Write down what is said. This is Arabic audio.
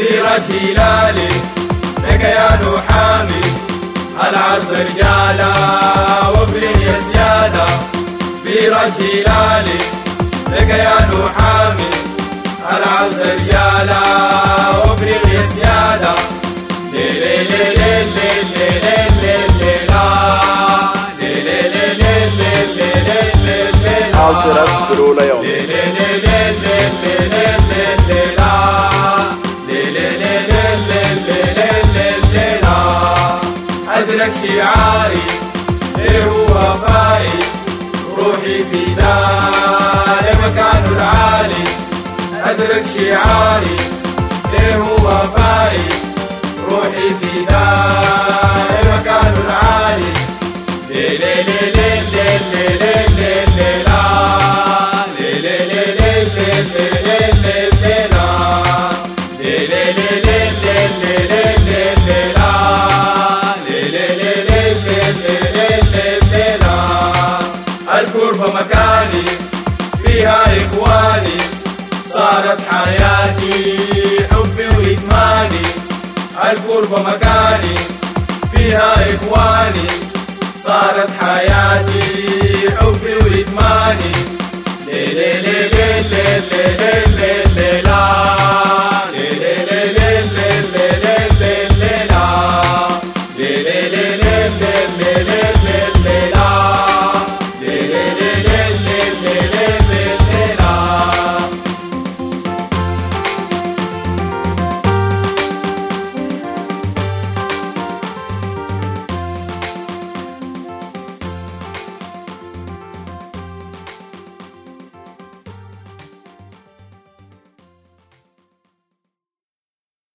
في رش هلالي لقيانه حامي العرض رجاله وفرين يا سيادة. في رش هلالي لقيانه حامي العرض رجاله وفرين يا سيادة. ليلي ليلي ليلي ليلي أزرق شعاري إيه هو وفائي روحي في دار مكانه العالي. أزرق شعاري إيه هو وفائي روحي في دار مكانه العالي. ليلي ليلي ليلي ليلي الغربة مكاني فيها إخواني صارت حياتي حبي وإدماني. الغربة مكاني فيها إخواني صارت حياتي حبي وإدماني. ليلي ليلي ليلي